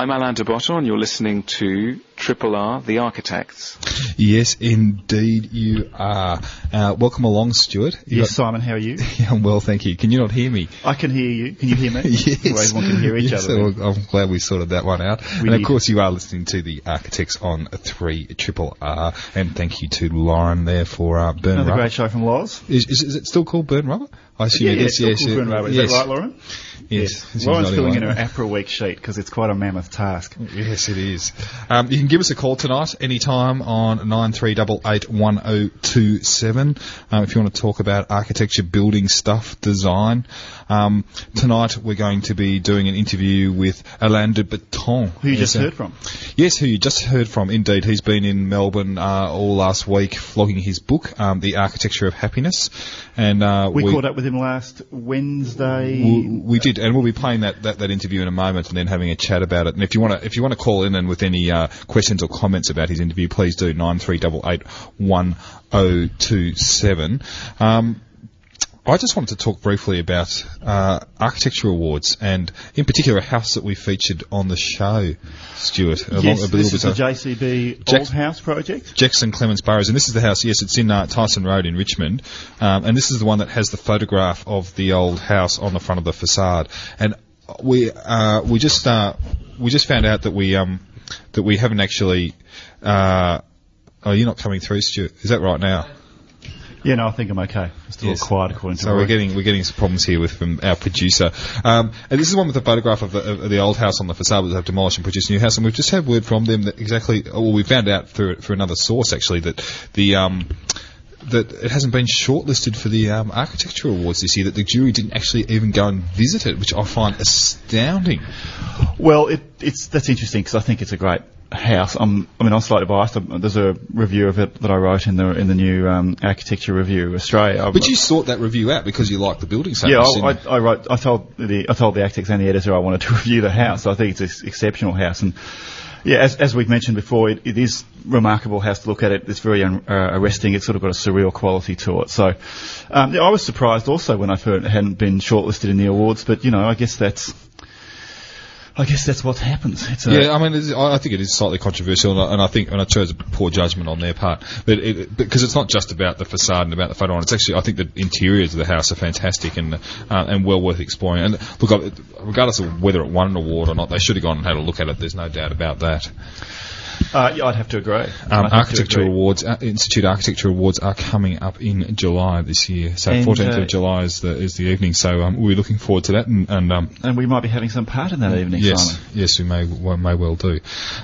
I'm Alain de Botton, and you're listening to Triple R, The Architects. Yes, indeed you are. Welcome along, Stuart. Simon, how are you? Yeah, I'm well, thank you. Can you not hear me? I can hear you. Can you hear me? Yes. Everyone can hear each other. Well, I'm glad we sorted that one out. Of course, you are listening to The Architects on 3 Triple R. And thank you to Lauren there for Burn Another Rubber. great show from Loz. Is it still called Burn Rubber? I assume it is. Yes, Burn Rubber. Is that right, Lauren? Yes. Lauren's filling in her APRA week sheet because it's quite a mammoth task. Yes, it is. You can give us a call tonight anytime on 93881027 if you want to talk about architecture, building stuff, design. Tonight we're going to be doing an interview with Alain de Botton. Who you just heard from. Yes, who you just heard from, indeed. He's been in Melbourne all last week flogging his book, The Architecture of Happiness. And we caught up with him last Wednesday. We did, and we'll be playing that interview in a moment and then having a chat about it. And if you want to call in and with any questions or comments about his interview, please do 93881027. I just wanted to talk briefly about architecture awards and, in particular, a house that we featured on the show, Stuart. Yes, this is the JCB Old House project. Jackson Clements Burrows, and this is the house. Yes, it's in Tyson Road in Richmond, and this is the one that has the photograph of the old house on the front of the facade. And we just found out that we haven't actually. Oh, you're not coming through, Stuart. Is that right now? Yeah, no, I think I'm okay. It's a little quiet according to. So we're getting some problems here from our producer. And this is one with the photograph of the old house on the facade that they've demolished and produced a new house. And we've just had word from them that we found out through another source actually that that it hasn't been shortlisted for the architecture awards this year. That the jury didn't actually even go and visit it, which I find astounding. Well, that's interesting because I think it's a great house. I'm slightly biased. There's a review of it that I wrote in the new Architecture Review Australia. But you sought that review out because you like the building so much. Yeah, I told the architects and the editor I wanted to review the house. I think it's an exceptional house, and yeah, as we've mentioned before, it is remarkable house to look at it. It's very arresting. It's sort of got a surreal quality to it. So I was surprised also when I heard it hadn't been shortlisted in the awards. But I guess that's what happens. I think it is slightly controversial, and I chose a poor judgment on their part. But because it's not just about the facade and about the photo on, it's actually, I think the interiors of the house are fantastic and well worth exploring. And look, regardless of whether it won an award or not, they should have gone and had a look at it. There's no doubt about that. Yeah, I'd have to agree. Architecture awards, Institute Architecture Awards are coming up in July this year. So 14th of July is the evening. So we're looking forward to that, and we might be having some part in that evening. Yes, Simon. Yes, we may well do.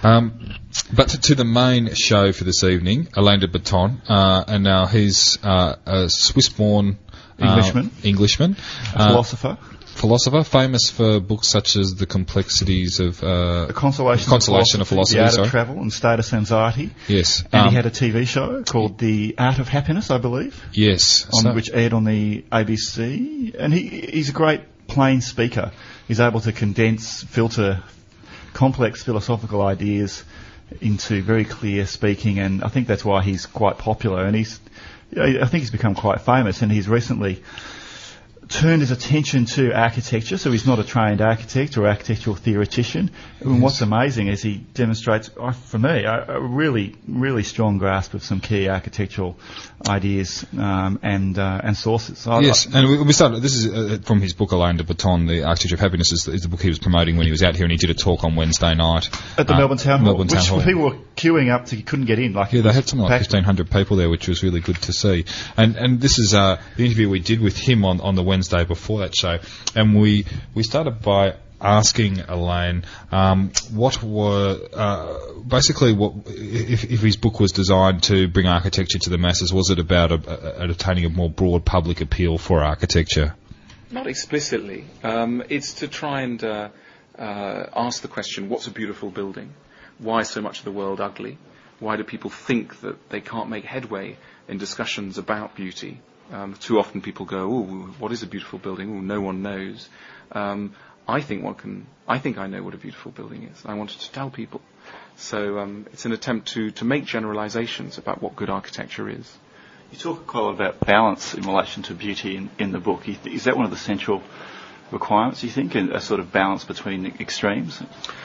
But to the main show for this evening, Alain de Botton, and now he's a Swiss-born Englishman, philosopher, famous for books such as The Complexities of The Consolation of Philosophy, The Art of Travel and Status Anxiety. Yes. And he had a TV show called The Art of Happiness, I believe. Yes. Which aired on the ABC. And he's a great plain speaker. He's able to filter complex philosophical ideas into very clear speaking, and I think that's why he's quite popular. And I think he's become quite famous, and he's recently turned his attention to architecture, so he's not a trained architect or architectural theoretician. And what's amazing is he demonstrates, for me, a really, really strong grasp of some key architectural ideas and sources. And we started. This is from his book Alain de Botton, The Architecture of Happiness, is the book he was promoting when he was out here, and he did a talk on Wednesday night at the Melbourne Town Hall, which people were queuing up to couldn't get in. They had something like 1,500 people there, which was really good to see. And this is the interview we did with him on the Wednesday before that show, and we started by asking Alain what if his book was designed to bring architecture to the masses, was it about attaining a more broad public appeal for architecture? Not explicitly. It's to try and ask the question, what's a beautiful building? Why is so much of the world ugly? Why do people think that they can't make headway in discussions about beauty? Too often people go, "Oh, what is a beautiful building? Oh, no one knows." I think I know what a beautiful building is. I wanted to tell people. So it's an attempt to make generalizations about what good architecture is. You talk quite a lot about balance in relation to beauty in the book. Is that one of the central requirements, do you think, and a sort of balance between extremes?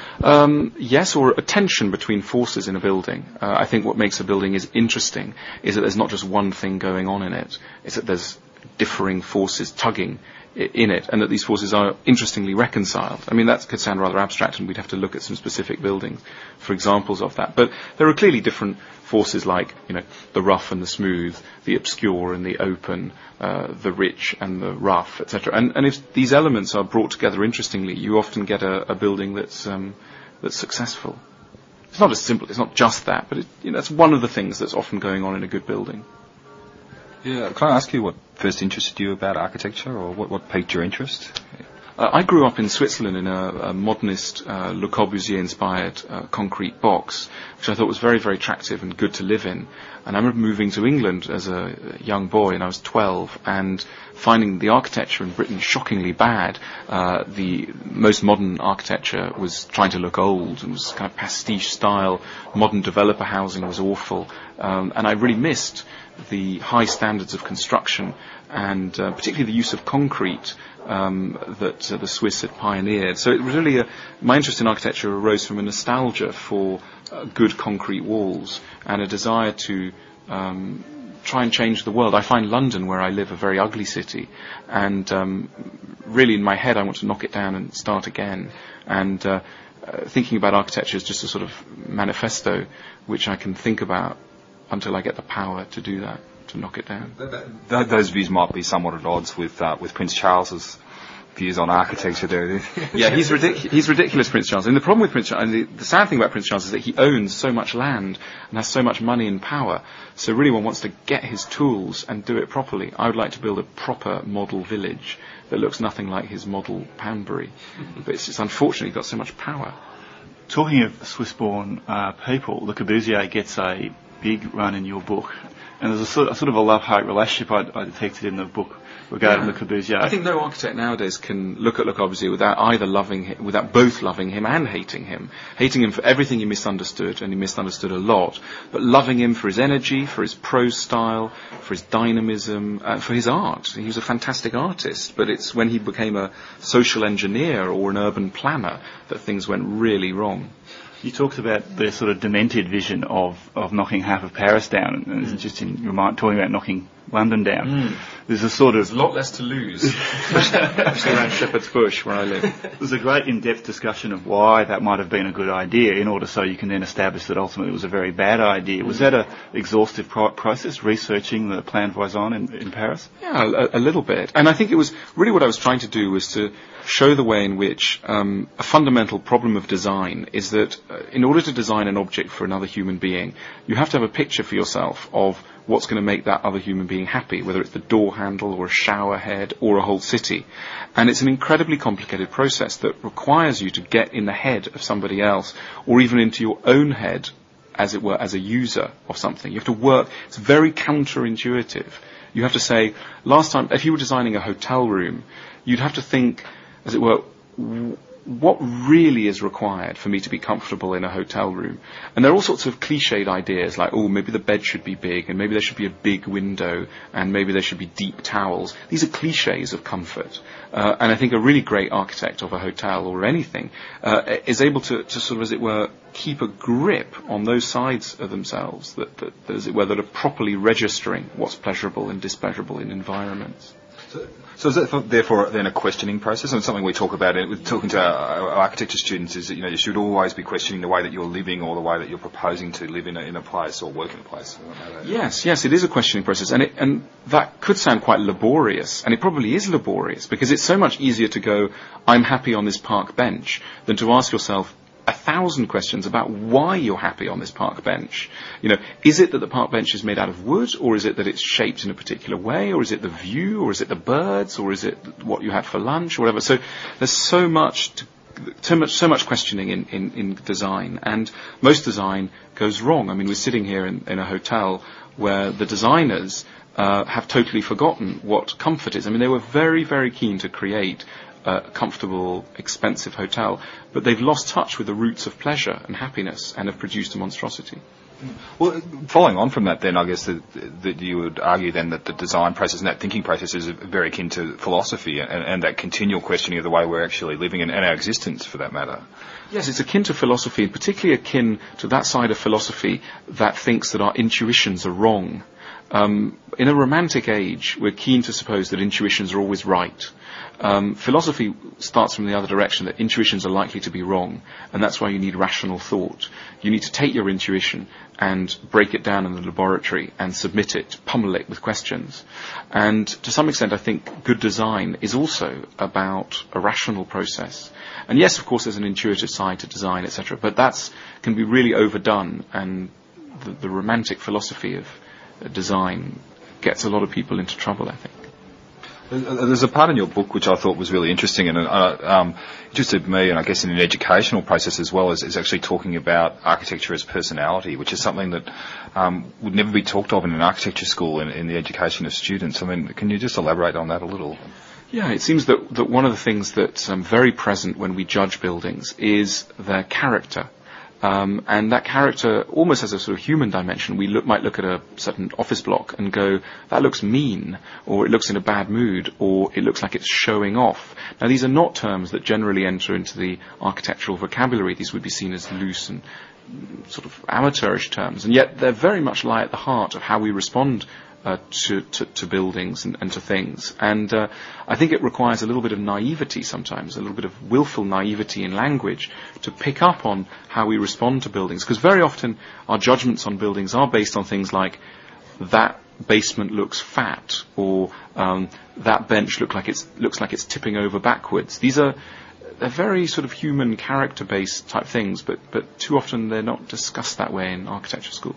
Yes, or a tension between forces in a building. I think what makes a building is interesting is that there's not just one thing going on in it. It's that there's differing forces tugging in it, and that these forces are interestingly reconciled. I mean, that could sound rather abstract, and we'd have to look at some specific buildings for examples of that. But there are clearly different forces like, the rough and the smooth, the obscure and the open, the rich and the rough, etc. And if these elements are brought together interestingly, you often get a building that's successful. It's not as simple. It's not just that, but that's one of the things that's often going on in a good building. Yeah, can I ask you what first interested you about architecture, or what piqued your interest? I grew up in Switzerland in a modernist, Le Corbusier-inspired concrete box, which I thought was very, very attractive and good to live in. And I remember moving to England as a young boy, and I was 12, and finding the architecture in Britain shockingly bad. The most modern architecture was trying to look old and was kind of pastiche style. Modern developer housing was awful. And I really missed the high standards of construction, and particularly the use of concrete that the Swiss had pioneered. So it was really my interest in architecture arose from a nostalgia for good concrete walls and a desire to try and change the world. I find London, where I live, a very ugly city, and really in my head I want to knock it down and start again. And thinking about architecture is just a sort of manifesto which I can think about until I get the power to do that, to knock it down. Those views might be somewhat at odds with Prince Charles's views on architecture there. Yeah, he's ridiculous, Prince Charles. And the problem with Prince Charles, and the sad thing about Prince Charles, is that he owns so much land and has so much money and power. So really one wants to get his tools and do it properly. I would like to build a proper model village that looks nothing like his model Poundbury. But it's just unfortunately got so much power. Talking of Swiss-born people, Le Corbusier gets a big run in your book. And there's a sort of a love-hate relationship I detected in the book regarding Le Corbusier. I think no architect nowadays can look at Le Corbusier without either without both loving him and hating him. Hating him for everything he misunderstood, and he misunderstood a lot, but loving him for his energy, for his prose style, for his dynamism, for his art. He was a fantastic artist, but it's when he became a social engineer or an urban planner that things went really wrong. You talked about the sort of demented vision of knocking half of Paris down, and it's just in your mind talking about knocking London down. There's a lot less to lose, especially around Shepherd's Bush, where I live. There's a great in-depth discussion of why that might have been a good idea, in order so you can then establish that ultimately it was a very bad idea. Was that an exhaustive process, researching the Plan Voisin in Paris? Yeah, a little bit. And I think it was really what I was trying to do was to show the way in which a fundamental problem of design is that in order to design an object for another human being, you have to have a picture for yourself of what's going to make that other human being happy, whether it's the door handle or a shower head or a whole city. And it's an incredibly complicated process that requires you to get in the head of somebody else, or even into your own head, as it were, as a user of something. You have to work. It's very counterintuitive. You have to say, last time, if you were designing a hotel room, you'd have to think, as it were, what really is required for me to be comfortable in a hotel room? And there are all sorts of cliched ideas like, maybe the bed should be big, and maybe there should be a big window, and maybe there should be deep towels. These are cliches of comfort. And I think a really great architect of a hotel or anything is able to sort of, as it were, keep a grip on those sides of themselves that as it were, that are properly registering what's pleasurable and displeasurable in environments. So is that therefore then a questioning process? And something we talk about with talking to our architecture students is that you should always be questioning the way that you're living or the way that you're proposing to live in a place or work in a place. Yes, it is a questioning process, and that could sound quite laborious, and it probably is laborious because it's so much easier to go, I'm happy on this park bench, than to ask yourself 1,000 questions about why you're happy on this park bench. Is it that the park bench is made out of wood, or is it that it's shaped in a particular way, or is it the view, or is it the birds, or is it what you had for lunch, or whatever? So there's so much questioning in design, and most design goes wrong. I mean, we're sitting here in a hotel where the designers have totally forgotten what comfort is. I mean, they were very, very keen to create a comfortable, expensive hotel, but they've lost touch with the roots of pleasure and happiness and have produced a monstrosity. Well, following on from that then, I guess that you would argue then that the design process and that thinking process is very akin to philosophy and that continual questioning of the way we're actually living and our existence, for that matter. Yes, it's akin to philosophy, and particularly akin to that side of philosophy that thinks that our intuitions are wrong. In a romantic age, we're keen to suppose that intuitions are always right. Philosophy starts from the other direction, that intuitions are likely to be wrong, and that's why you need rational thought. You need to take your intuition and break it down in the laboratory and submit it, pummel it with questions. And to some extent, I think good design is also about a rational process. And yes, of course, there's an intuitive side to design, etc., but that can be really overdone, and the romantic philosophy of design gets a lot of people into trouble, I think. There's a part in your book which I thought was really interesting and interested me, and I guess in an educational process as well, is actually talking about architecture as personality, which is something that would never be talked of in an architecture school in the education of students. I mean, can you just elaborate on that a little? Yeah, it seems that one of the things that's very present when we judge buildings is their character. And that character almost has a sort of human dimension. We might look at a certain office block and go, that looks mean, or it looks in a bad mood, or it looks like it's showing off. Now, these are not terms that generally enter into the architectural vocabulary. These would be seen as loose and sort of amateurish terms, and yet they very much lie at the heart of how we respond to buildings and to things. And I think it requires a little bit of naivety sometimes, a little bit of willful naivety in language to pick up on how we respond to buildings. Because very often our judgments on buildings are based on things like that basement looks fat, or that bench looks like it's tipping over backwards. They're very sort of human character-based type things, but too often they're not discussed that way in architecture school.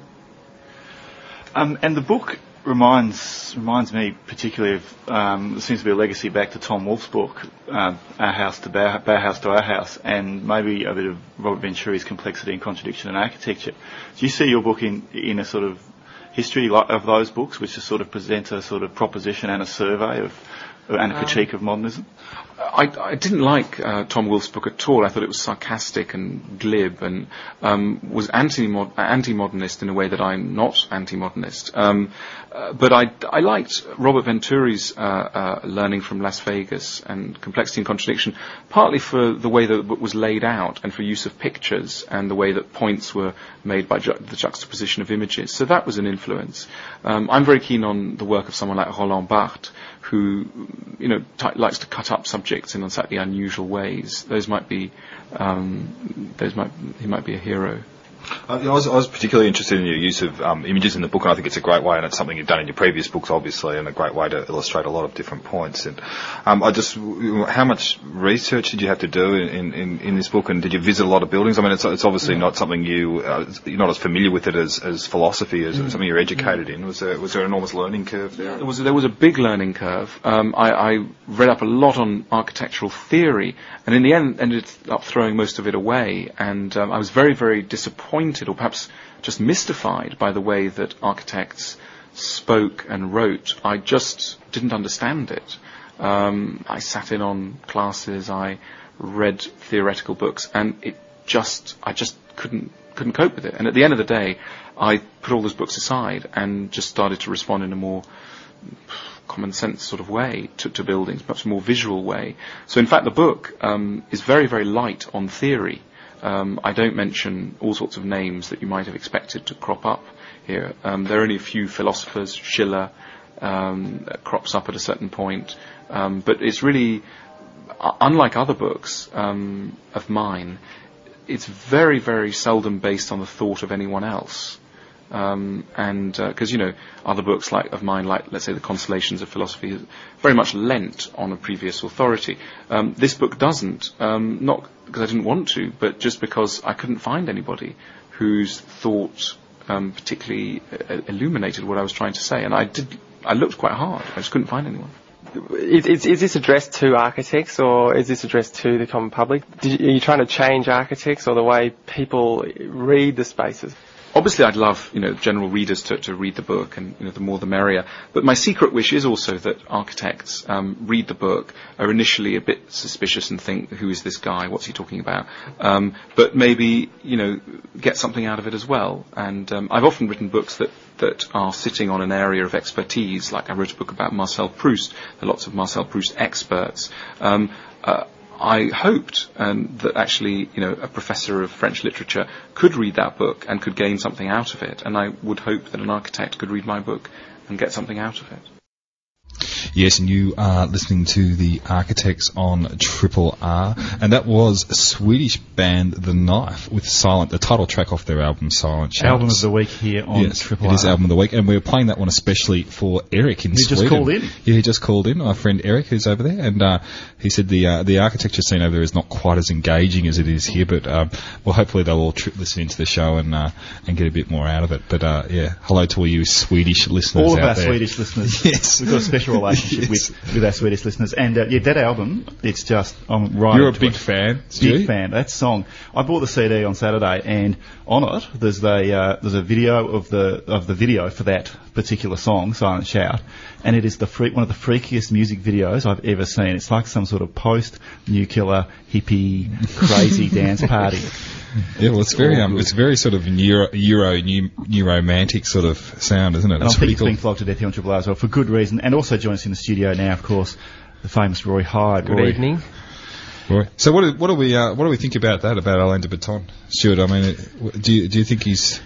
And the book reminds me particularly of, there seems to be a legacy back to Tom Wolfe's book, Our House to Bauhaus to Our House, and maybe a bit of Robert Venturi's Complexity and Contradiction in Architecture. Do you see your book in a sort of history of those books, which just sort of present a sort of proposition and a survey and a critique of modernism? I didn't like Tom Wolfe's book at all. I thought it was sarcastic and glib and was anti-modernist in a way that I'm not anti-modernist. But I liked Robert Venturi's Learning from Las Vegas and Complexity and Contradiction, partly for the way that the book was laid out and for use of pictures and the way that points were made by the juxtaposition of images. So that was an influence. I'm very keen on the work of someone like Roland Barthes, who, likes to cut up subjects in slightly unusual ways. He might be a hero. I was particularly interested in your use of images in the book, and I think it's a great way, and it's something you've done in your previous books, obviously, and a great way to illustrate a lot of different points. And how much research did you have to do in this book, and did you visit a lot of buildings? I mean, it's obviously not something you're not as familiar with it as philosophy, as something you're educated in. Was there an enormous learning curve there? There was a big learning curve. I read up a lot on architectural theory, and in the end ended up throwing most of it away. And I was very, very disappointed, or perhaps just mystified, by the way that architects spoke and wrote. I just didn't understand it. I sat in on classes, I read theoretical books, and I just couldn't cope with it. And at the end of the day, I put all those books aside and just started to respond in a more common sense sort of way to buildings, much more visual way. So in fact the book is very, very light on theory. I don't mention all sorts of names that you might have expected to crop up here. There are only a few philosophers. Schiller crops up at a certain point. But it's really, unlike other books of mine, it's very, very seldom based on the thought of anyone else. Because, other books of mine, like, let's say, The Consolations of Philosophy, is very much lent on a previous authority. This book doesn't, not because I didn't want to, but just because I couldn't find anybody whose thought particularly illuminated what I was trying to say. And I looked quite hard. I just couldn't find anyone. Is this addressed to architects, or is this addressed to the common public? Are you trying to change architects or the way people read the spaces? obviously I'd love, general readers to read the book, and, the more the merrier. But my secret wish is also that architects read the book, are initially a bit suspicious and think, who is this guy? What's he talking about? But maybe, get something out of it as well. And I've often written books that are sitting on an area of expertise. Like I wrote a book about Marcel Proust. There are lots of Marcel Proust experts. I hoped that actually, a professor of French literature could read that book and could gain something out of it. And I would hope that an architect could read my book and get something out of it. Yes, and you are listening to the Architects on Triple R, and that was a Swedish band The Knife with Silent, the title track off their album Silent Shouts. Album of the week here on Triple R. It is Album of the Week, and we're playing that one especially for Eric in Sweden. He just called in. Yeah, he just called in, our friend Eric who's over there, and he said the architecture scene over there is not quite as engaging as it is here, but well, hopefully they'll all listen into the show and get a bit more out of it. But hello to all you Swedish listeners all out there. All of our Swedish listeners. Yes. We've got a special relationship with our Swedish listeners. And that album, it's just, I'm right. You're a big fan, Stu? Big fan. That song. I bought the CD on Saturday, and on it there's a video of the video for that particular song, Silent Shout, and it is one of the freakiest music videos I've ever seen. It's like some sort of post-nuclear hippie crazy dance party. Yeah, well, it's very sort of new romantic sort of sound, isn't it? And I think it's being flogged to death here on Triple R as well, for good reason. And also joining us in the studio now, of course, the famous Roy Hyde. Good evening. Roy. So what do we think about that, about Alain de Botton, Stuart? I mean, do you think he's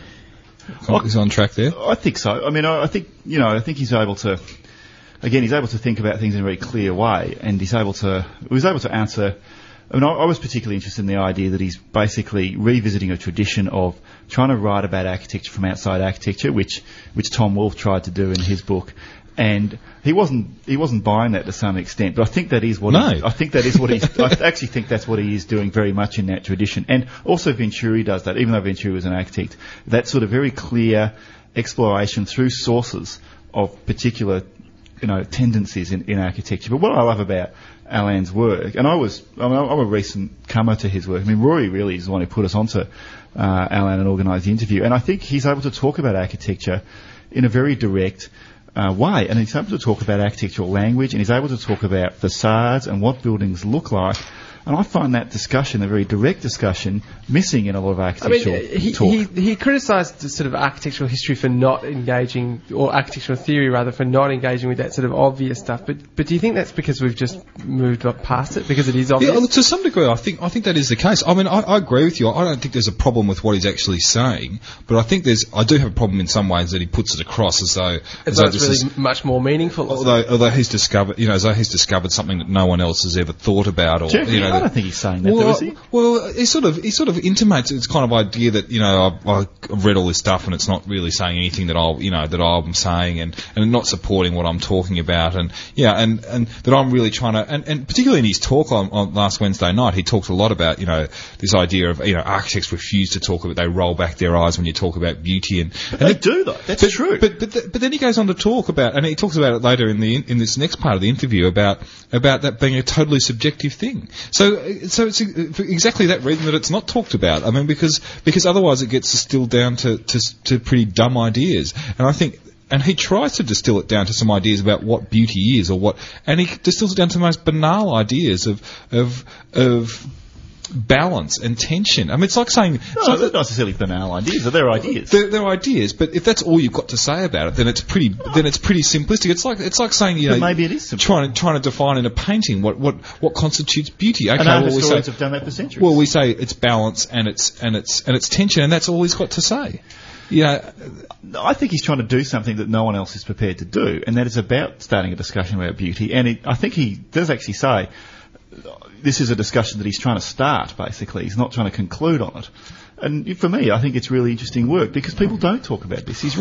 on track there? I think so. I mean, I think he's able to. Again, he's able to think about things in a very clear way, and he was able to answer. I mean, I was particularly interested in the idea that he's basically revisiting a tradition of trying to write about architecture from outside architecture, which Tom Wolfe tried to do in his book, and he wasn't buying that to some extent. But I think that is what I actually think that's what he is doing very much in that tradition. And also Venturi does that, even though Venturi was an architect. That sort of very clear exploration through sources of particular tendencies in architecture. But what I love about Alain's work, and I'm a recent comer to his work. I mean, Rory really is the one who put us onto Alain and organised the interview, and I think he's able to talk about architecture in a very direct way, and he's able to talk about architectural language, and he's able to talk about facades and what buildings look like. And I find that discussion, a very direct discussion, missing in a lot of architectural talk. He criticised the sort of architectural history for not engaging, or architectural theory rather, for not engaging with that sort of obvious stuff. But do you think that's because we've just moved up past it, because it is obvious? Yeah, to some degree, I think that is the case. I mean, I agree with you. I don't think there's a problem with what he's actually saying, but I think I do have a problem in some ways that he puts it across as though it's really much more meaningful. Although he's discovered something that no one else has ever thought about, or I don't think he's saying that, though, is he? Well, he sort of intimates it's kind of idea that I've read all this stuff and it's not really saying anything that I'm saying, and not supporting what I'm talking about, and that I'm really trying to, and particularly in his talk on last Wednesday night, he talked a lot about this idea of architects refuse to talk about, they roll back their eyes when you talk about beauty, and they do though. That's true. But then he goes on to talk about, and he talks about it later in this next part of the interview about that being a totally subjective thing. So it's for exactly that reason that it's not talked about. I mean, because otherwise it gets distilled down to pretty dumb ideas. And I think, and he tries to distill it down to some ideas about what beauty is, and he distills it down to the most banal ideas of balance and tension. I mean, it's like saying... No, they're not necessarily banal ideas. They're ideas. They're ideas, but if that's all you've got to say about it, then it's pretty simplistic. It's like saying, but maybe it is simple. Trying to define in a painting what constitutes beauty. Okay, and historians have done that for centuries. Well, we say it's balance and it's tension, and that's all he's got to say. I think he's trying to do something that no one else is prepared to do, and that is about starting a discussion about beauty. And I think he does actually say this is a discussion that he's trying to start, basically. He's not trying to conclude on it. And for me, I think it's really interesting work, because people don't talk about this. He's right.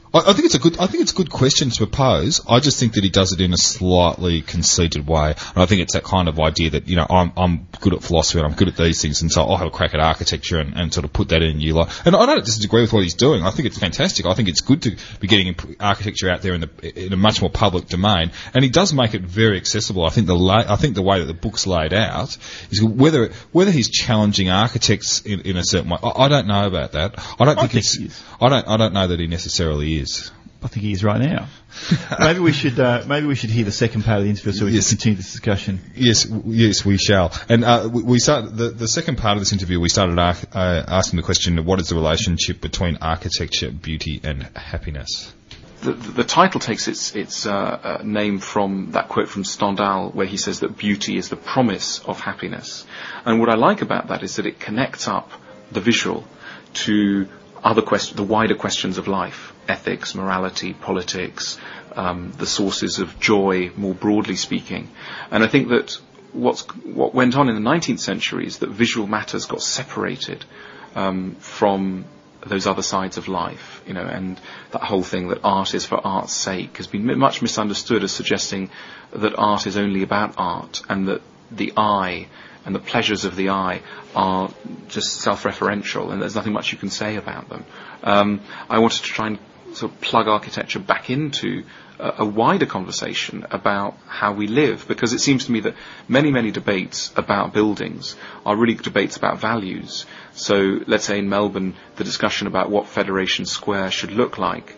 I think it's a good question to propose. I just think that he does it in a slightly conceited way, and I think it's that kind of idea that I'm good at philosophy and I'm good at these things, and so I'll have a crack at architecture and sort of put that in you. And I don't disagree with what he's doing. I think it's fantastic. I think it's good to be getting architecture out there in a much more public domain, and he does make it very accessible. I think the way that the book's laid out is whether he's challenging architects in a certain way. I don't know about that. I don't know that he necessarily is. I think he is right now. Maybe we should hear the second part of the interview so we can continue this discussion. Yes, we shall. And we start the second part of this interview. We started asking the question: what is the relationship between architecture, beauty, and happiness? The title takes its name from that quote from Stendhal, where he says that beauty is the promise of happiness. And what I like about that is that it connects up the visual to the wider questions of life: ethics, morality, politics, the sources of joy, more broadly speaking. And I think that what went on in the 19th century is that visual matters got separated from those other sides of life, and that whole thing that art is for art's sake has been much misunderstood as suggesting that art is only about art, and that the eye and the pleasures of the eye are just self-referential, and there's nothing much you can say about them. I wanted to try and sort of plug architecture back into a wider conversation about how we live, because it seems to me that many debates about buildings are really debates about values. So let's say in Melbourne, the discussion about what Federation Square should look like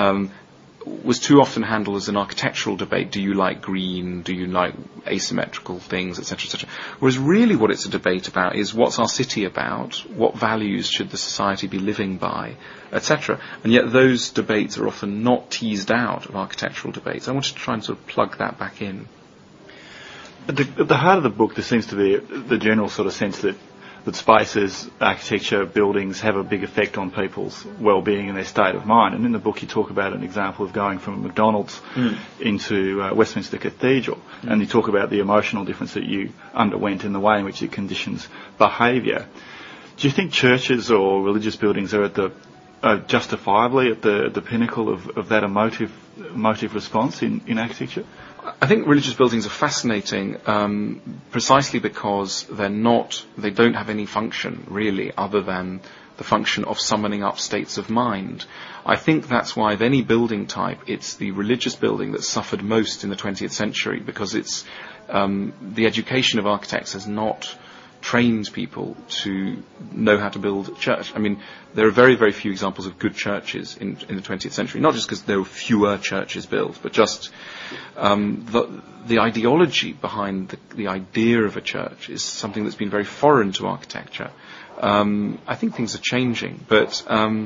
was too often handled as an architectural debate. Do you like green? Do you like asymmetrical things, etc., etc.? Whereas really what it's a debate about is what's our city about? What values should the society be living by, etc.? And yet those debates are often not teased out of architectural debates. I wanted to try and sort of plug that back in. At the heart of the book, there seems to be the general sort of sense that spaces, architecture, buildings have a big effect on people's well-being and their state of mind. And in the book you talk about an example of going from McDonald's into Westminster Cathedral, and you talk about the emotional difference that you underwent in the way in which it conditions behaviour. Do you think churches or religious buildings are justifiably at the pinnacle of that emotive response in architecture? I think religious buildings are fascinating precisely because they don't have any function really other than the function of summoning up states of mind. I think that's why of any building type, it's the religious building that suffered most in the 20th century, because it's the education of architects has not trained people to know how to build a church. I mean, there are very, very few examples of good churches in the 20th century, not just because there were fewer churches built, but just the ideology behind the idea of a church is something that's been very foreign to architecture. I think things are changing, but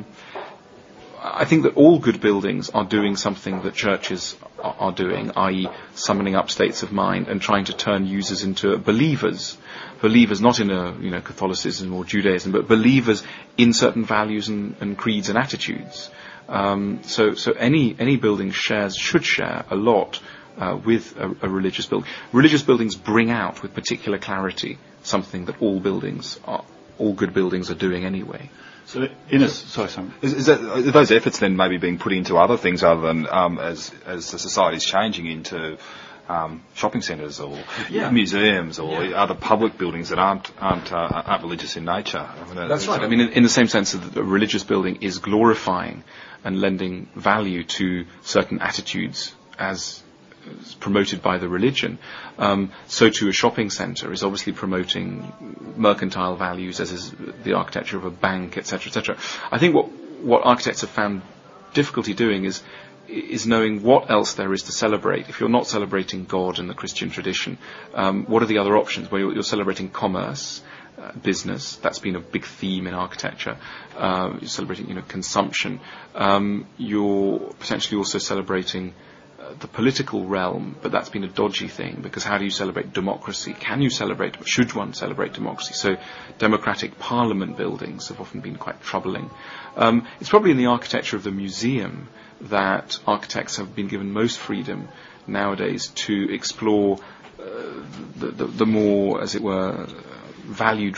I think that all good buildings are doing something that churches are doing, i.e. summoning up states of mind and trying to turn users into believers not in Catholicism or Judaism, but believers in certain values and creeds and attitudes. So any building should share a lot with a religious building. Religious buildings bring out with particular clarity something that all good buildings are doing anyway. So, sorry, Simon. Is that, are those efforts then maybe being put into other things other than as the society is changing into shopping centres or museums or other public buildings that aren't religious in nature? I mean, that's right. I mean, in the same sense that a religious building is glorifying and lending value to certain attitudes as promoted by the religion, so too a shopping centre is obviously promoting mercantile values, as is the architecture of a bank, etc., etc. I think what architects have found difficulty doing is knowing what else there is to celebrate. If you're not celebrating God and the Christian tradition, what are the other options? Well, you're celebrating commerce, business. That's been a big theme in architecture. You're celebrating, consumption. You're potentially also celebrating the political realm, but that's been a dodgy thing, because how do you celebrate democracy? Should one celebrate democracy? So democratic parliament buildings have often been quite troubling. It's probably in the architecture of the museum that architects have been given most freedom nowadays to explore the more, as it were, value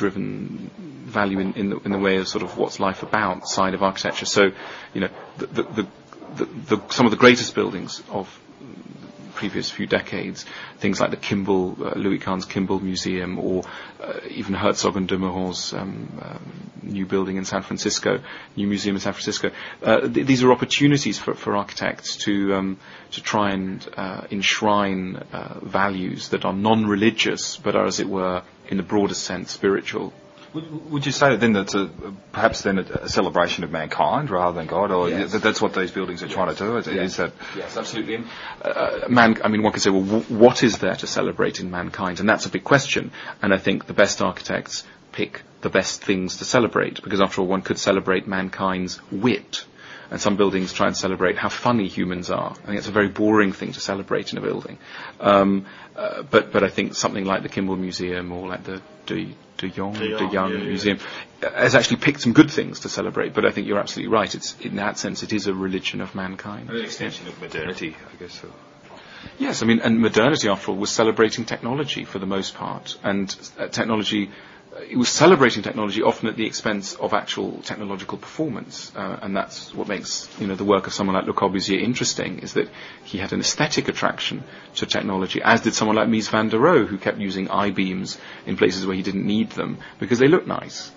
in the way of sort of what's life about side of architecture. So, the some of the greatest buildings of previous few decades, things like the Kimball, Louis Kahn's Kimball Museum, or even Herzog and de Meuron's new building in San Francisco, new museum in San Francisco. These are opportunities for architects to try and enshrine values that are non-religious, but are, as it were, in the broadest sense, spiritual. Would you say then that's perhaps then a celebration of mankind rather than God, or yes. That's what these buildings are trying to do? Is that? Yes, absolutely. One could say, well, what is there to celebrate in mankind? And that's a big question. And I think the best architects pick the best things to celebrate, because after all, one could celebrate mankind's wit. And some buildings try and celebrate how funny humans are. I think it's a very boring thing to celebrate in a building. But I think something like the Kimball Museum or like the De Young Museum has actually picked some good things to celebrate. But I think you're absolutely right. It's, in that sense, it is a religion of mankind. An extension of modernity, I guess. Yes, and modernity, after all, was celebrating technology for the most part. And technology... it was celebrating technology often at the expense of actual technological performance, and that's what makes the work of someone like Le Corbusier interesting, is that he had an aesthetic attraction to technology, as did someone like Mies van der Rohe, who kept using I-beams in places where he didn't need them because they look nice.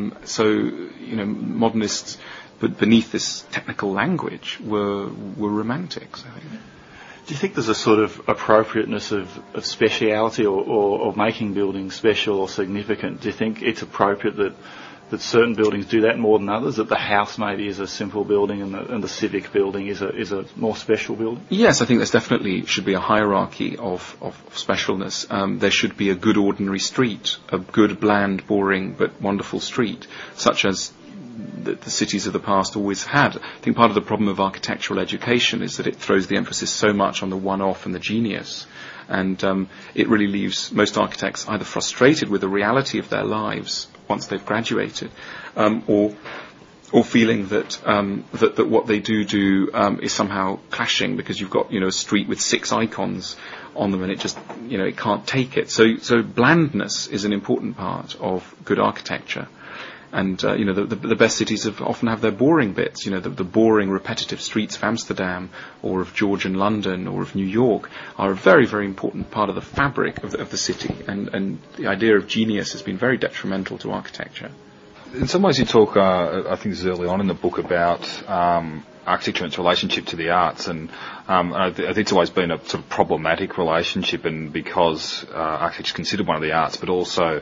Modernists, but beneath this technical language, were romantics, I think. Do you think there's a sort of appropriateness of speciality or making buildings special or significant? Do you think it's appropriate that certain buildings do that more than others, that the house maybe is a simple building and the civic building is a more special building? Yes, I think there's definitely should be a hierarchy of specialness. There should be a good ordinary street, a good, bland, boring, but wonderful street, such as the cities of the past always had. I think part of the problem of architectural education is that it throws the emphasis so much on the one-off and the genius, and it really leaves most architects either frustrated with the reality of their lives once they've graduated, or feeling that what they do is somehow clashing because you've got a street with 6 icons on them and it just it can't take it. So blandness is an important part of good architecture. And, the best cities often have their boring bits, the boring, repetitive streets of Amsterdam or of Georgian London or of New York are a very, very important part of the fabric of the city. And the idea of genius has been very detrimental to architecture. In some ways you talk, I think this is early on in the book, about architecture and its relationship to the arts, and I think it's always been a sort of problematic relationship, and because architecture is considered one of the arts, but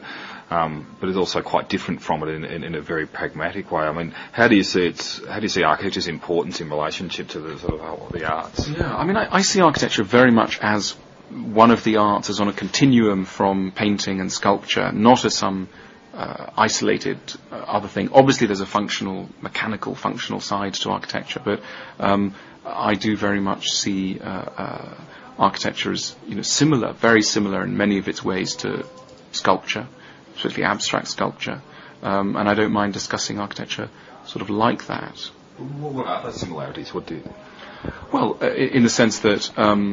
it's also quite different from it in a very pragmatic way. I mean, how do you see architecture's importance in relationship to the sort of whole of the arts? Yeah, I see architecture very much as one of the arts, as on a continuum from painting and sculpture, not as some isolated other thing. Obviously, there's a mechanical functional side to architecture, but I do very much see architecture as similar, very similar in many of its ways to sculpture, especially abstract sculpture, and I don't mind discussing architecture sort of like that. What are those similarities? What do you... Well, in the sense that,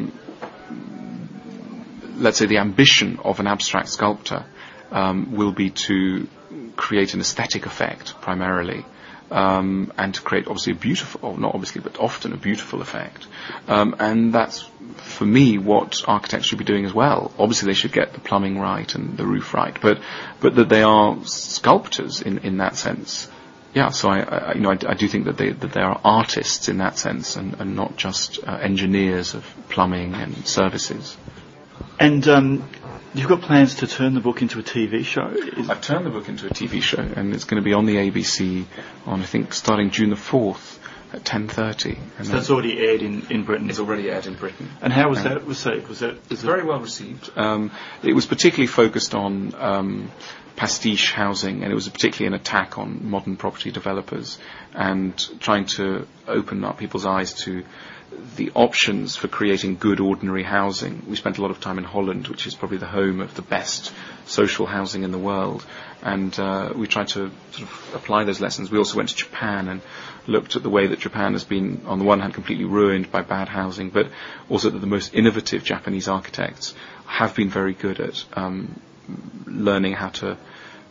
let's say, the ambition of an abstract sculptor will be to create an aesthetic effect primarily, and to create obviously a beautiful, or not obviously, but often a beautiful effect. And that's, for me, what architects should be doing as well. Obviously they should get the plumbing right and the roof right, but that they are sculptors in that sense. Yeah, so I do think that they are artists in that sense, and not just engineers of plumbing and services. And you've got plans to turn the book into a TV show? I've turned the book into a TV show, and it's going to be on the ABC on, I think, starting June the 4th at 10:30. So that's already aired in Britain? It's already aired in Britain. And how was that received? It's very well received. It was particularly focused on pastiche housing, and it was particularly an attack on modern property developers and trying to open up people's eyes to the options for creating good ordinary housing. We spent a lot of time in Holland, which is probably the home of the best social housing in the world, and we tried to sort of apply those lessons. We also went to Japan and looked at the way that Japan has been, on the one hand, completely ruined by bad housing, but also that the most innovative Japanese architects have been very good at learning how to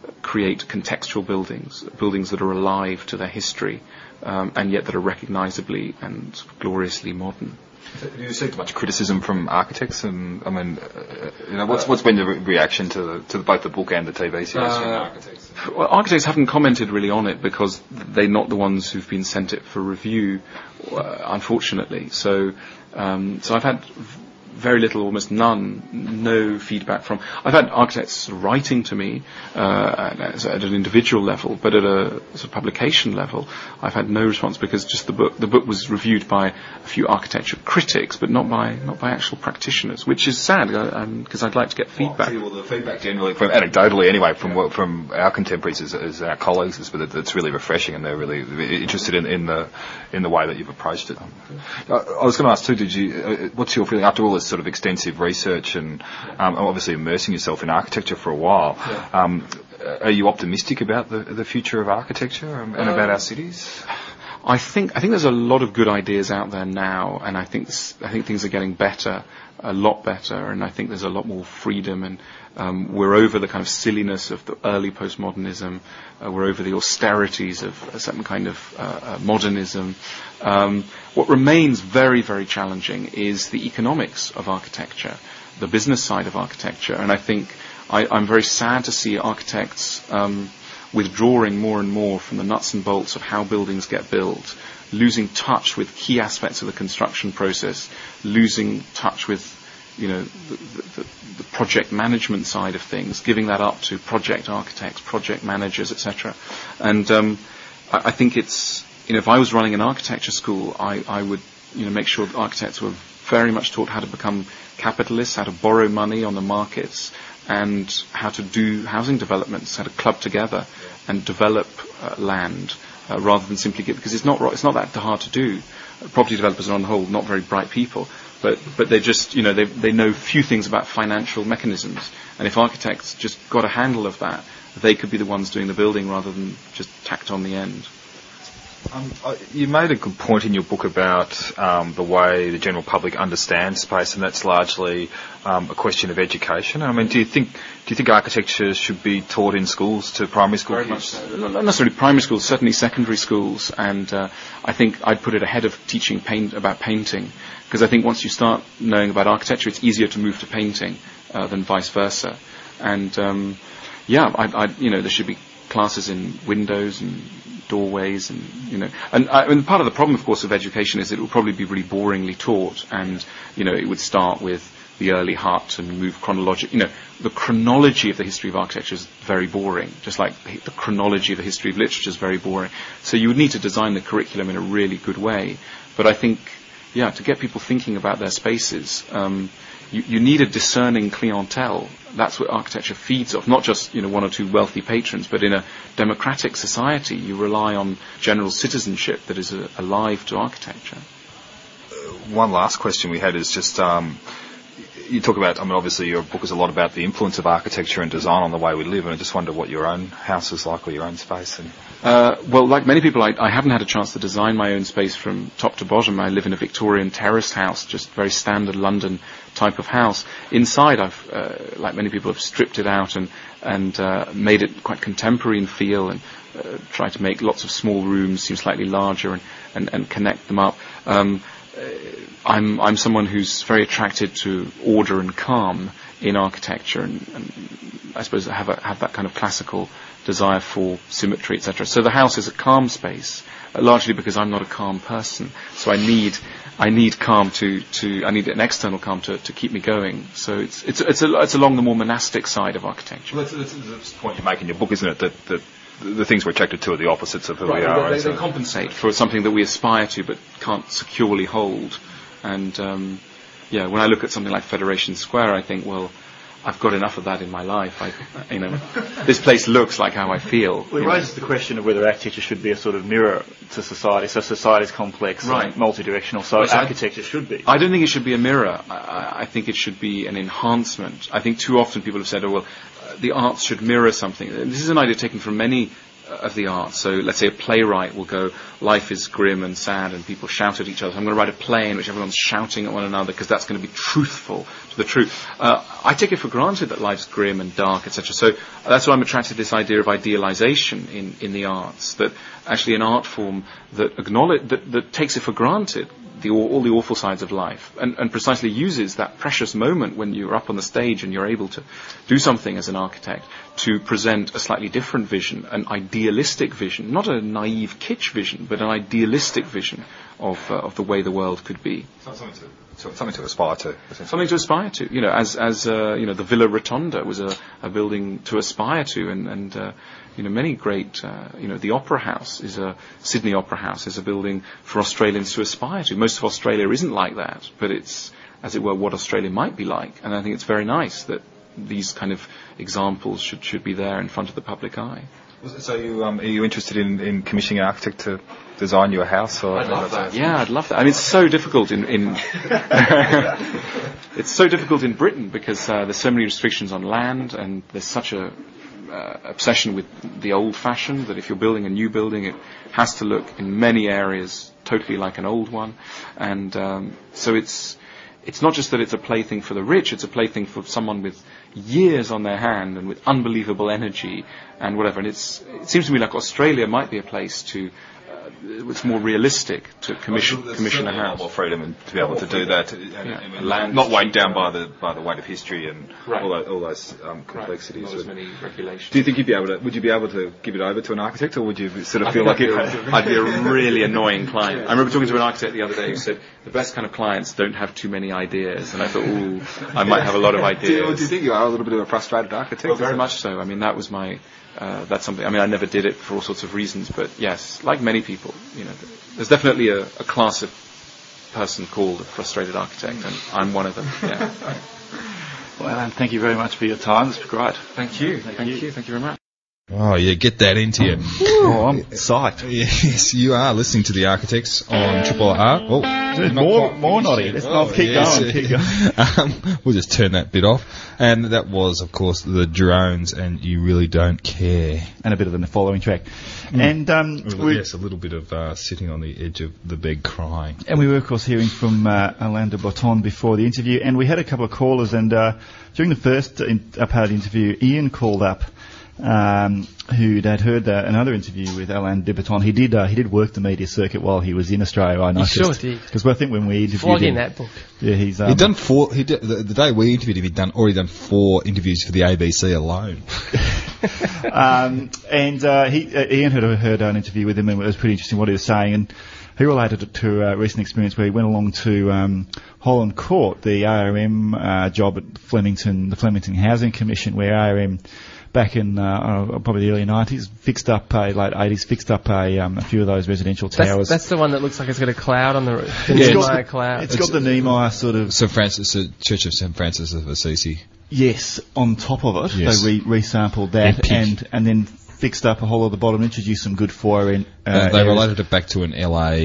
create contextual buildings that are alive to their history, and yet that are recognisably and gloriously modern. Have you received much criticism from architects? And I mean, what's been the reaction to both the book and the TV series from architects? Well, architects haven't commented really on it because they're not the ones who've been sent it for review, unfortunately. So I've had very little, almost no feedback from. I've had architects writing to me at an individual level, but at a sort of publication level, I've had no response because just the book was reviewed by a few architecture critics, but not by actual practitioners, which is sad because I'd like to get feedback. Well, the feedback generally, anecdotally anyway, from our contemporaries as our colleagues, is that it's really refreshing, and they're really interested in the way that you've approached it. I was going to ask too, what's your feeling after all this sort of extensive research and obviously immersing yourself in architecture for a while? Are you optimistic about the future of architecture and about our cities? I think there's a lot of good ideas out there now, and I think things are getting better, a lot better, and I think there's a lot more freedom, and we're over the kind of silliness of the early postmodernism. We're over the austerities of a certain kind of modernism. What remains very, very challenging is the economics of architecture, the business side of architecture, and I think I'm very sad to see architects withdrawing more and more from the nuts and bolts of how buildings get built, losing touch with key aspects of the construction process, losing touch with the project management side of things, giving that up to project architects, project managers, etc. And I think it's, if I was running an architecture school, I would make sure that architects were very much taught how to become capitalists, how to borrow money on the markets, and how to do housing developments, how to club together and develop land rather than simply because it's not that hard to do. Property developers are on the whole not very bright people, but they just they know few things about financial mechanisms, and if architects just got a handle of that, they could be the ones doing the building rather than just tacked on the end. You made a good point in your book about the way the general public understands space, and that's largely a question of education. I mean, do you think architecture should be taught in schools to primary school Very kids? much so. Not necessarily primary schools, certainly secondary schools, and I think I'd put it ahead of teaching about painting, because I think once you start knowing about architecture, it's easier to move to painting than vice versa. And there should be classes in windows and doorways, and part of the problem, of course, of education is that it will probably be really boringly taught, and it would start with the early hut and move chronologically. The chronology of the history of architecture is very boring, just like the chronology of the history of literature is very boring. So you would need to design the curriculum in a really good way. But I think, to get people thinking about their spaces, you need a discerning clientele. That's what architecture feeds off, not just one or two wealthy patrons, but in a democratic society you rely on general citizenship that is alive to architecture. One last question we had is just you talk about, obviously your book is a lot about the influence of architecture and design on the way we live, and I just wonder what your own house is like, or your own space. Well, like many people, I haven't had a chance to design my own space from top to bottom. I live in a Victorian terraced house, just very standard London type of house. Inside, I've, like many people, have stripped it out and made it quite contemporary in feel, and tried to make lots of small rooms seem slightly larger and connect them up. I'm someone who's very attracted to order and calm in architecture, and I suppose I have that kind of classical desire for symmetry, etc. So the house is a calm space, largely because I'm not a calm person. So I need calm I need an external calm to keep me going. So it's along the more monastic side of architecture. Well, that's the point you make in your book, isn't it? That the things we're attracted to are the opposites of who we are. They compensate for something that we aspire to but can't securely hold. And when I look at something like Federation Square, I think, well, I've got enough of that in my life. This place looks like how I feel. Well, it raises the question of whether architecture should be a sort of mirror to society. So society is complex, and multidirectional. So architecture should be. I don't think it should be a mirror. I think it should be an enhancement. I think too often people have said, the arts should mirror something. This is an idea taken from many of the art. So let's say a playwright will go, life is grim and sad and people shout at each other. So I'm going to write a play in which everyone's shouting at one another because that's going to be truthful to the truth. I take it for granted that life's grim and dark, etc. So that's why I'm attracted to this idea of idealization in the arts, that actually an art form that that takes it for granted, all the awful sides of life, and precisely uses that precious moment when you're up on the stage and you're able to do something as an architect to present a slightly different vision, an idealistic vision, not a naive kitsch vision, but an idealistic vision of the way the world could be. Something to aspire to. Something to aspire to. You know, as the Villa Rotonda was a building to aspire to, and many great, the Opera House Sydney Opera House is a building for Australians to aspire to. Most of Australia isn't like that, but it's, as it were, what Australia might be like. And I think it's very nice that these kind of examples should be there in front of the public eye. So are you interested in commissioning an architect to design you a house? Or I'd love that. Yeah, I'd love that. I mean, it's so difficult in it's so difficult in Britain because there's so many restrictions on land, and there's such a obsession with the old-fashioned that if you're building a new building, it has to look in many areas totally like an old one, and so it's not just that it's a plaything for the rich, it's a plaything for someone with years on their hand and with unbelievable energy and whatever. And it seems to me like Australia might be a place to it's more realistic to commission a house. More freedom to be able to do that, and not weighed down by the weight of history and all those complexities. Not as many regulations. Do you think would you be able to give it over to an architect, or would you sort of feel like I'd be a really annoying client? I remember talking to an architect the other day who said the best kind of clients don't have too many ideas, and I thought, I might have a lot of ideas. Do you think you are a little bit of a frustrated architect? Well, very much so. I mean, that was my. That's something. I mean, I never did it for all sorts of reasons, but yes, like many people, there's definitely a class of person called a frustrated architect, and I'm one of them. Yeah. Well, Alan, thank you very much for your time. It's great. Thank you. Thank you very much. Oh, yeah, get that into you. Oh, I'm psyched. Yes, you are listening to The Architects on Triple R. Oh, there's more naughty. Let's not keep going. We'll just turn that bit off. And that was, of course, the Drones and You Really Don't Care. And a bit of the following track. And yes, a little bit of sitting on the edge of the bed crying. And we were, of course, hearing from Alain de Botton before the interview. And we had a couple of callers. And during the first part of the interview, Ian called up. Who'd heard another interview with Alain de Botton. He did work the media circuit while he was in Australia. I noticed. He sure did. Because I think when we interviewed him, that book. Yeah, he'd done four. The day we interviewed him, he'd already done 4 interviews for the ABC alone. Ian had heard an interview with him, and it was pretty interesting what he was saying. And he related it to a recent experience where he went along to Holland Court, the ARM job at the Flemington Housing Commission, where ARM back in probably the early 90s, late 80s, fixed up a few of those residential towers. That's the one that looks like it's got a cloud on the roof. Niemeyer cloud. It's got the Niemeyer sort of... Church of St. Francis of Assisi. Yes, on top of it. Yes. They resampled that and then fixed up a whole of the bottom, introduced some good foyer in... they related it back to an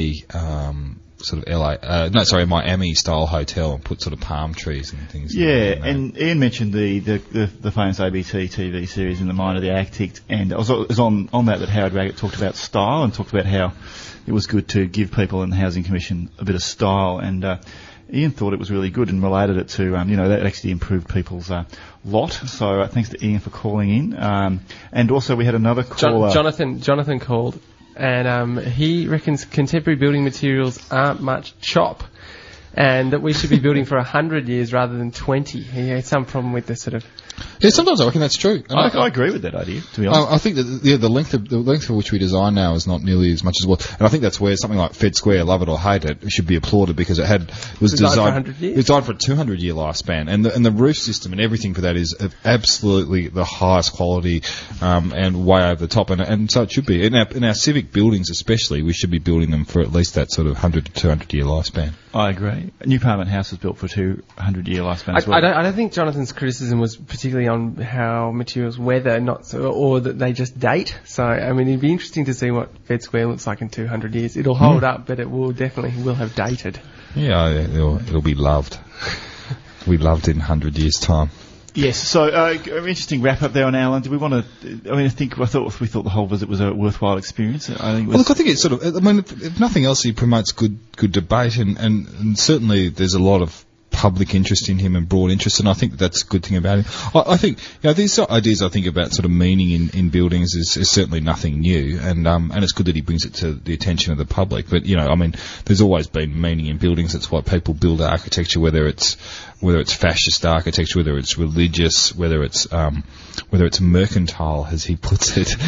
Miami style hotel and put sort of palm trees and things. Yeah, and Ian mentioned the famous ABC TV series In the Mind of the Architect, and it was on that Howard Raggett talked about style and talked about how it was good to give people in the Housing Commission a bit of style, and Ian thought it was really good and related it to that actually improved people's lot. So thanks to Ian for calling in, and also we had another caller. Jonathan called. And he reckons contemporary building materials aren't much chop, and that we should be building for 100 years rather than 20. He had some problem with the sort of... Yeah, sometimes I reckon that's true. I agree with that idea, to be honest. I think that the length for which we design now is not nearly as much as well. And I think that's where something like Fed Square, love it or hate it, should be applauded because it was designed for 100 years. It was designed for a 200-year lifespan, and the roof system and everything for that is absolutely the highest quality and way over the top. And so it should be. In our civic buildings, especially, we should be building them for at least that sort of 100 to 200-year lifespan. I agree. New Parliament House was built for a 200-year lifespan as well. I don't think Jonathan's criticism was particularly on how materials weather, or that they just date. So, I mean, it'd be interesting to see what Fed Square looks like in 200 years. It'll hold up, but it will have dated. Yeah, it'll be loved. We loved it in 100 years' time. Yes, so an interesting wrap up there on Alan. Do we want to? I thought we thought the whole visit was a worthwhile experience. I think. Well, look, I think it's sort of. I mean, if nothing else, he promotes good debate, and certainly there's a lot of public interest in him and broad interest, and I think that's a good thing about him. I think these ideas I think about sort of meaning in buildings is certainly nothing new, and it's good that he brings it to the attention of the public. But I mean, there's always been meaning in buildings. That's why people build architecture, whether it's fascist architecture, whether it's religious, whether it's mercantile, as he puts it.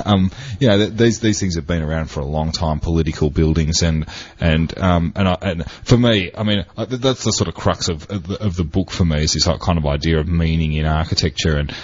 These things have been around for a long time. Political buildings and for me, I mean, that's the sort of crux of the book for me, is this kind of idea of meaning in architecture, and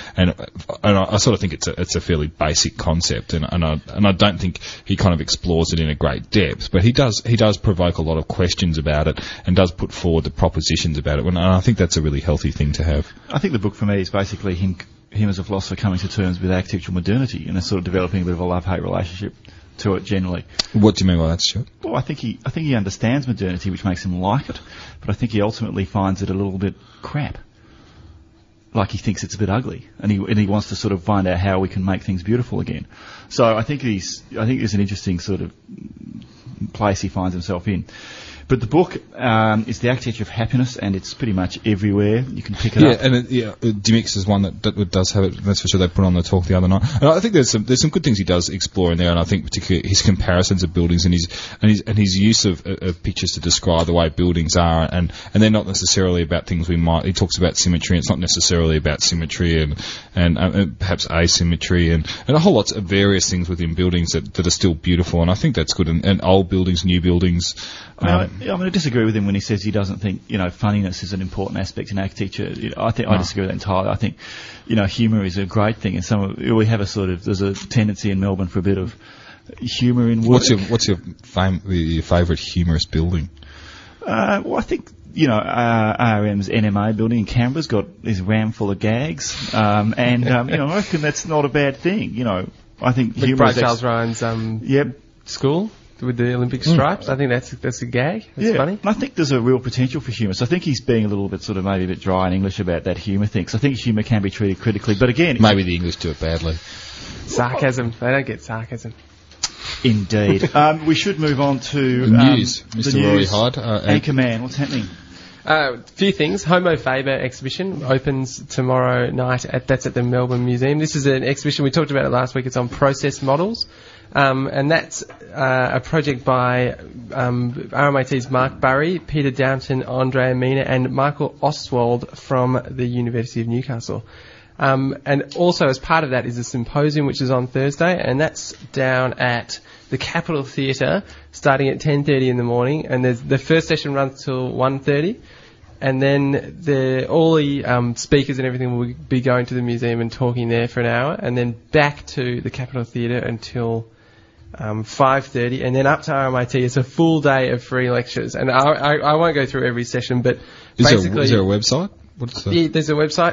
I sort of think it's a fairly basic concept, and I don't think he kind of explores it in a great depth, but he does provoke a lot of questions about it and does put forward the propositions about it, and I think that's a really healthy thing to have. I think the book for me is basically him as a philosopher coming to terms with architectural modernity and sort of developing a bit of a love-hate relationship to it generally. What do you mean by that, Stuart? Well, I think he understands modernity, which makes him like it, but I think he ultimately finds it a little bit crap. Like he thinks it's a bit ugly, and he wants to sort of find out how we can make things beautiful again. So I think there's an interesting sort of place he finds himself in. But the book is The Architecture of Happiness, and it's pretty much everywhere. You can pick it up. And Dimix is one that does have it. That's for sure. They put on the talk the other night. And I think there's some good things he does explore in there, and I think particularly his comparisons of buildings and his use of pictures to describe the way buildings are, and they're not necessarily about things he talks about symmetry, and it's not necessarily about symmetry and perhaps asymmetry and a whole lot of various things within buildings that are still beautiful, and I think that's good. And old buildings, new buildings. I'm going to disagree with him when he says he doesn't think, funniness is an important aspect in architecture. I disagree with that entirely. I think, humour is a great thing, and we have there's a tendency in Melbourne for a bit of humour in work. What's your favourite humorous building? Well, I think, RM's NMA building in Canberra's got his ram full of gags, I reckon that's not a bad thing. I think humour is... Charles Ryan's school with the Olympic stripes. I think that's a gag. That's funny. And I think there's a real potential for humour. So I think he's being a little bit maybe a bit dry in English about that humour thing. So I think humour can be treated critically. But again... Maybe the English do it badly. Sarcasm. They don't get sarcasm. Indeed. We should move on to... news. Mr. Rory Hyde. Anchorman, what's happening? A few things. Homo Faber exhibition opens tomorrow night. That's at the Melbourne Museum. This is an exhibition, we talked about it last week, it's on process models. And that's a project by RMIT's Mark Burry, Peter Downton, Andrea Mina, and Michael Ostwald from the University of Newcastle. And also as part of that is a symposium which is on Thursday, and that's down at the Capitol Theatre starting at 10:30 in the morning, and the first session runs till 1:30. And then all the speakers and everything will be going to the museum and talking there for an hour, and then back to the Capitol Theatre until 5:30, and then up to RMIT. It's a full day of free lectures, and I won't go through every session, but basically... Is there a website? Yeah, there's a website,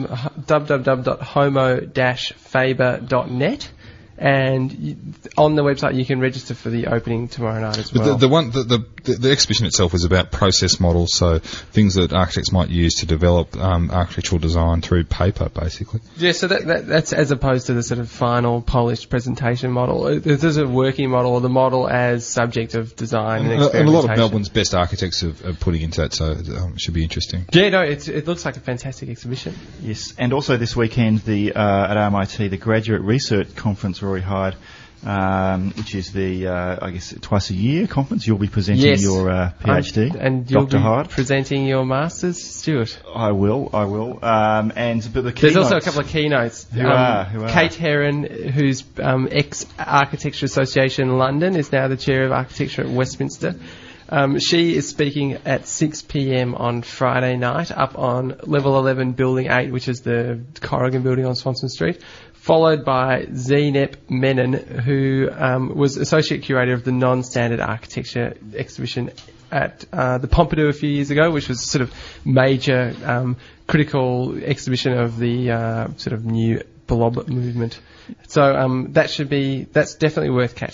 www.homo-faber.net. And on the website you can register for the opening tomorrow night as well. The exhibition itself is about process models, so things that architects might use to develop architectural design through paper, basically. Yeah, so that's as opposed to the sort of final polished presentation model. There's a working model, or the model as subject of design and experimentation. And a lot of Melbourne's best architects are putting into that, so it should be interesting. Yeah, no, it looks like a fantastic exhibition. Yes, and also this weekend at RMIT, the Graduate Research Conference, Rory Hyde, which is the, I guess, twice a year conference. You'll be presenting your PhD, and you'll Dr. be Hyde. Presenting your Masters, Stuart. I will. But the there's also a couple of keynotes. Who are? Kate Heron, who's ex-Architecture Association London, is now the chair of architecture at Westminster. She is speaking at 6 p.m. on Friday night up on level 11, building 8, which is the Corrigan building on Swanston Street, followed by Zeynep Menon, who was associate curator of the non-standard architecture exhibition at the Pompidou a few years ago, which was sort of major critical exhibition of the sort of new blob movement. So that's definitely worth catching.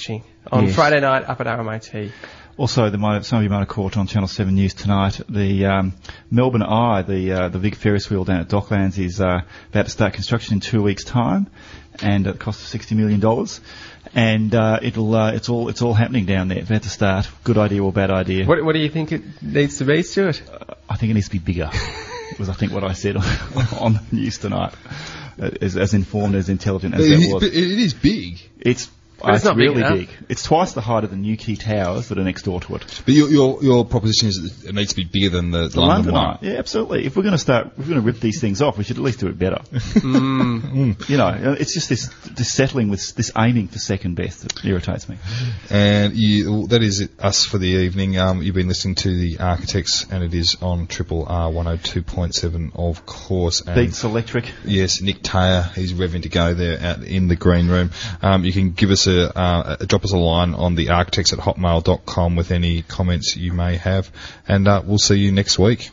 on Yes. Friday night up at RMIT. Also, some of you might have caught on Channel 7 News tonight, the Melbourne Eye, the big Ferris wheel down at Docklands, is about to start construction in 2 weeks' time, and at a cost of $60 million. And it's all happening down there. About to start. Good idea or bad idea? What do you think it needs to be, Stuart? I think it needs to be bigger. Was I think what I said on the news tonight. As informed, as intelligent as that was. But it is big. It's not really big big. It's twice the height of the Newquay Towers that are next door to it. But your proposition is that it needs to be bigger than the London one. Yeah, absolutely. If we're going to rip these things off, we should at least do it better. You know, it's just this settling with this aiming for second best that irritates me. And that is us for the evening. You've been listening to The Architects, and it is on Triple R 102.7, of course. And Beats Electric. yes, Nick Taylor, he's revving to go there out in the green room. You can give us drop us a line on thearchitects@hotmail.com with any comments you may have, and we'll see you next week.